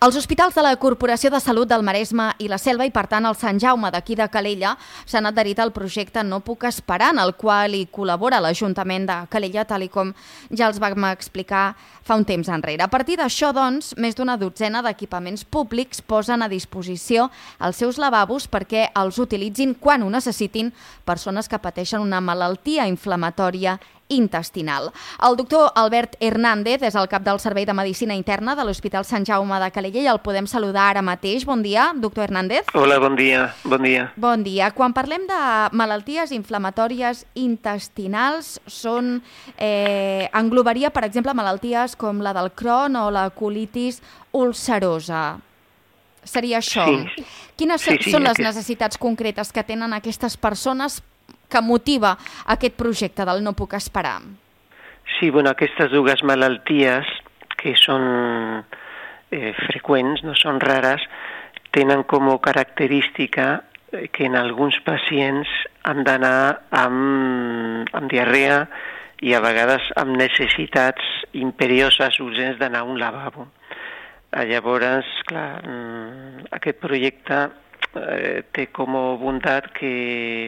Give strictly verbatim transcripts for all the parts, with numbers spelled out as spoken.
Els hospitals de la Corporació de Salut del Maresme i la Selva i, per tant, el Sant Jaume d'aquí de Calella s'han adherit al projecte No puc esperar, en el qual hi col·labora l'Ajuntament de Calella, tal i com ja els vam explicar fa un temps enrere. A partir d'això, doncs, més d'una dotzena d'equipaments públics posen a disposició els seus lavabos perquè els utilitzin quan ho necessitin persones que pateixen una malaltia inflamatòria intestinal. El doctor Albert Hernández és el cap del Servei de Medicina Interna de l'Hospital Sant Jaume de Calella i el podem saludar ara mateix. Bon dia, doctor Hernández. Hola, bon dia. Bon dia. Bon dia. Quan parlem de malalties inflamatòries intestinals, són, eh, englobaria, per exemple, malalties com la del Crohn o la colitis ulcerosa. Seria això. Sí. Quines sí, sí, són les aquest... necessitats concretes que tenen aquestes persones que motiva aquest projecte del No puc esperar? Sí, bueno, aquestes dues malalties, que són eh, freqüents, no són rares, tenen com a característica que en alguns pacients han d'anar amb, amb diarrea i a vegades amb necessitats imperioses, urgents d'anar a un lavabo. Llavors, clar, aquest projecte eh, té com a bondat que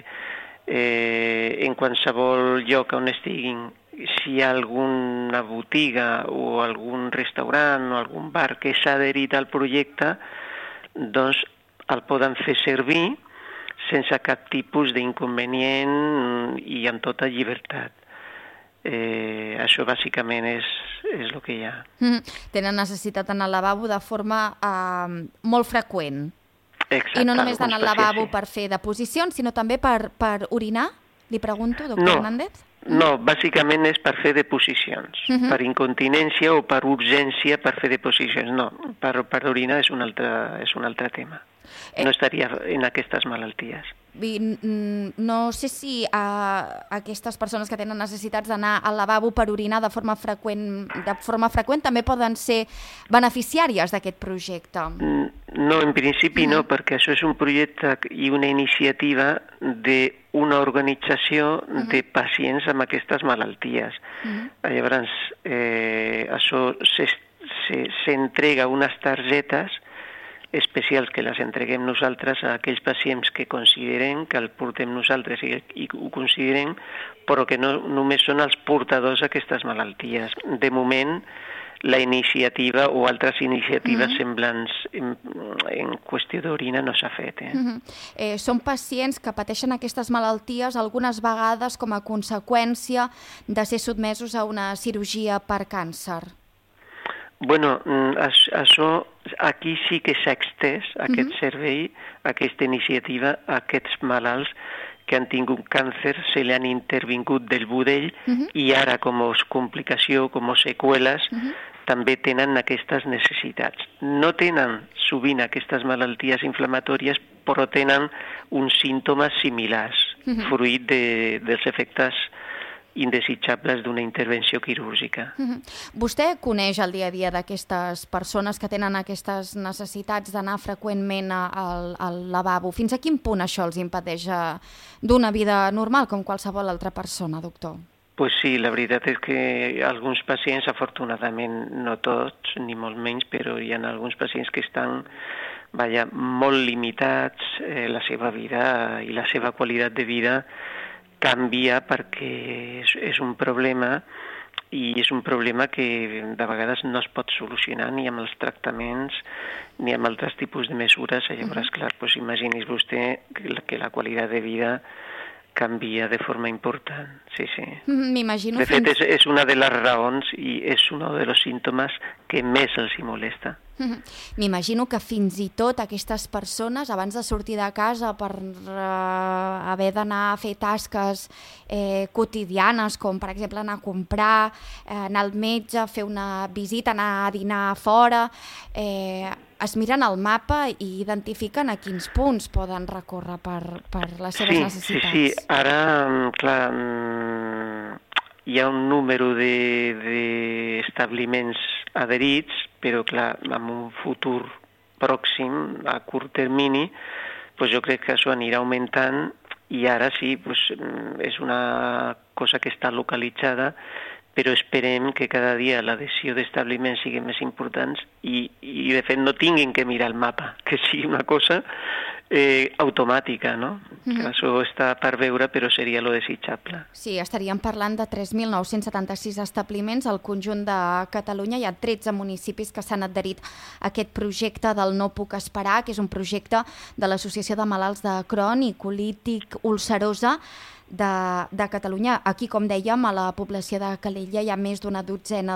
Eh, en qualsevol lloc on estiguin, si hi ha alguna botiga o algun restaurant o algun bar que s'ha adherit al projecte, doncs el poden fer servir sense cap tipus d'inconvenient i amb tota llibertat. Eh, això bàsicament és, és el que hi ha. Mm, tenen necessitat d'anar al lavabo de forma eh, molt freqüent. Exacte, I no només d'anar al lavabo sí. per fer deposicions, sinó també per, per orinar? Li pregunto, doctor no, Hernández. No, bàsicament és per fer deposicions. Uh-huh. Per incontinència o per urgència per fer deposicions. No, per, per orinar és un altre, és un altre tema. Eh... No estaria en aquestes malalties. No sé si a aquestes persones que tenen necessitats d'anar al lavabo per orinar de forma freqüent, de forma freqüent també poden ser beneficiàries d'aquest projecte. No, en principi no, perquè això és un projecte i una iniciativa d'una organització de pacients amb aquestes malalties. Llavors, eh, això s'entrega unes targetes especials que les entreguem nosaltres a aquells pacients que consideren que el portem nosaltres i, i ho consideren, però que no només són els portadors d'aquestes malalties. De moment, la iniciativa o altres iniciatives mm-hmm. semblants en, en qüestió d'orina no s'ha fet. Eh? Mm-hmm. eh, són pacients que pateixen aquestes malalties algunes vegades com a conseqüència de ser sotmesos a una cirurgia per càncer. Bueno, això aquí sí que s'ha extès aquest uh-huh. servei, aquesta iniciativa, a aquests malalts que han tingut càncer, se li han intervingut del budell uh-huh. i ara com a complicació, com a seqüeles, uh-huh. també tenen aquestes necessitats. No tenen sovint aquestes malalties inflamatòries, però tenen uns símptomes similars, uh-huh. fruit de, dels efectes indesitjables d'una intervenció quirúrgica. Mm-hmm. Vostè coneix el dia a dia d'aquestes persones que tenen aquestes necessitats d'anar freqüentment al, al lavabo. Fins a quin punt això els impedeix d'una vida normal com qualsevol altra persona, doctor? Pues sí, la veritat és que alguns pacients, afortunadament no tots, ni molt menys, però hi ha alguns pacients que estan vaja, molt limitats, eh, la seva vida i la seva qualitat de vida canvia perquè és, és un problema i és un problema que de vegades no es pot solucionar ni amb els tractaments ni amb altres tipus de mesures. Llavors, clar, doncs imagini's vostè que la, que la qualitat de vida canvia de forma important. Sí, sí. M'imagino. De fet, és, és una de les raons i és un dels símptomes que més els hi molesta. M'imagino que fins i tot aquestes persones, abans de sortir de casa per uh, haver d'anar a fer tasques eh, quotidianes, com per exemple anar a comprar, eh, anar al metge, fer una visita, anar a dinar a fora, eh, es miren al mapa i identifiquen a quins punts poden recórrer per, per les seves sí, necessitats. Sí, sí, ara, clar, hi ha un número d'establiments adherits, però clar, en un futur pròxim, a curt termini, doncs jo crec que això anirà augmentant i ara sí, doncs, és una cosa que està localitzada, però esperem que cada dia l'adhesió d'establiments sigui més important i, i, de fet, no tinguin que mirar el mapa, que sigui una cosa eh, automàtica, no? Mm-hmm. Que això està per veure, però seria lo desitjable. Sí, estaríem parlant de tres mil nou-cents setanta-sis establiments al conjunt de Catalunya. Hi ha tretze municipis que s'han adherit a aquest projecte del No Puc Esperar, que és un projecte de l'Associació de Malalts de Crohn i Colitis Ulcerosa de, de Catalunya. Aquí, com dèiem, a la població de Calella hi ha més d'una dotzena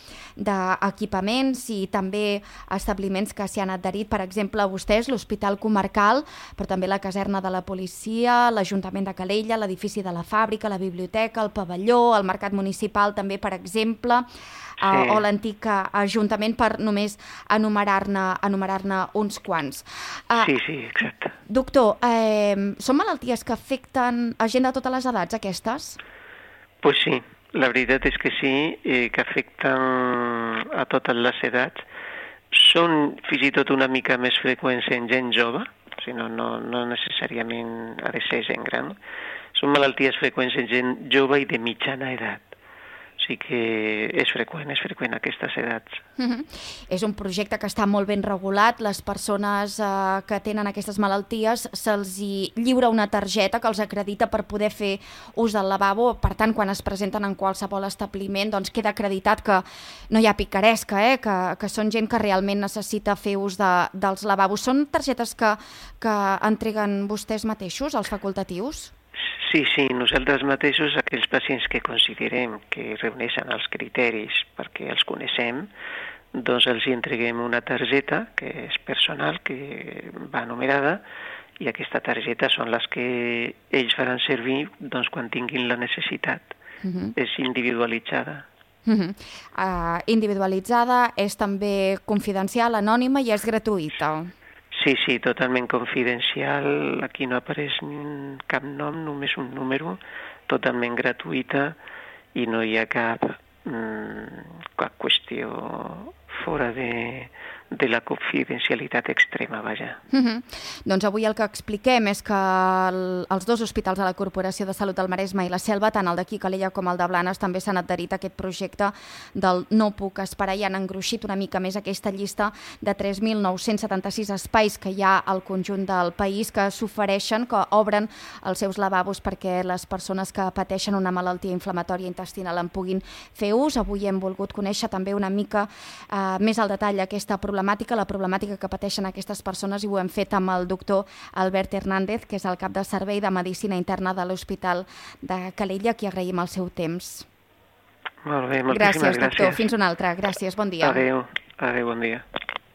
d'equipaments de, i també establiments que s'hi han adherit. Per exemple, vostès, l'Hospital Comarcal, però també la caserna de la policia, l'Ajuntament de Calella, l'edifici de la fàbrica, la biblioteca, el pavelló, el mercat municipal també, per exemple, sí. uh, o l'antic Ajuntament, per només enumerar-ne enumerar-ne uns quants. Uh, sí, sí, exacte. Doctor, eh, són malalties que afecten a gent de totes les edats, aquestes? Pues sí, la veritat és que sí, eh, que afecten a totes les edats. Són fins i tot una mica més freqüents en gent jove, o sigui, no, no, no necessàriament ha de ser gent gran. Són malalties freqüents en gent jove i de mitjana edat. Sí que és freqüent, és freqüent a aquestes edats. Mm-hmm. És un projecte que està molt ben regulat. Les persones eh, que tenen aquestes malalties se'ls lliura una targeta que els acredita per poder fer ús del lavabo. Per tant, quan es presenten en qualsevol establiment, doncs queda acreditat que no hi ha picaresca, eh? que, que són gent que realment necessita fer ús de, dels lavabos. Són targetes que, que entreguen vostès mateixos, els facultatius? Sí, sí, nosaltres mateixos, aquells pacients que considerem que reuneixen els criteris perquè els coneixem, doncs els hi entreguem una targeta que és personal, que va numerada, i aquesta targeta són les que ells faran servir doncs, quan tinguin la necessitat. Uh-huh. És individualitzada. Uh-huh. Uh, individualitzada, és també confidencial, anònima i és gratuïta. Sí, sí, totalment confidencial. Aquí no apareix cap nom, només un número, totalment gratuïta i no hi ha cap, mm, cap qüestió fora de, de la confidencialitat extrema, vaja. Mm-hmm. Doncs avui el que expliquem és que el, els dos hospitals de la Corporació de Salut del Maresme i la Selva, tant el d'aquí Calella com el de Blanes, també s'han adherit a aquest projecte del No Puc Esperar i han engruixit una mica més aquesta llista de tres mil nou-cents setanta-sis espais que hi ha al conjunt del país que s'ofereixen, que obren els seus lavabos perquè les persones que pateixen una malaltia inflamatòria intestinal en puguin fer ús. Avui hem volgut conèixer també una mica eh, més al detall aquesta problemàtica, la problemàtica que pateixen aquestes persones, i ho hem fet amb el doctor Albert Hernández, que és el cap de servei de Medicina Interna de l'Hospital de Calella, a qui agraïm el seu temps. Molt bé, moltíssimes gràcies. Gràcies, doctor. Fins una altra. Gràcies, bon dia. Adéu, adéu, bon dia.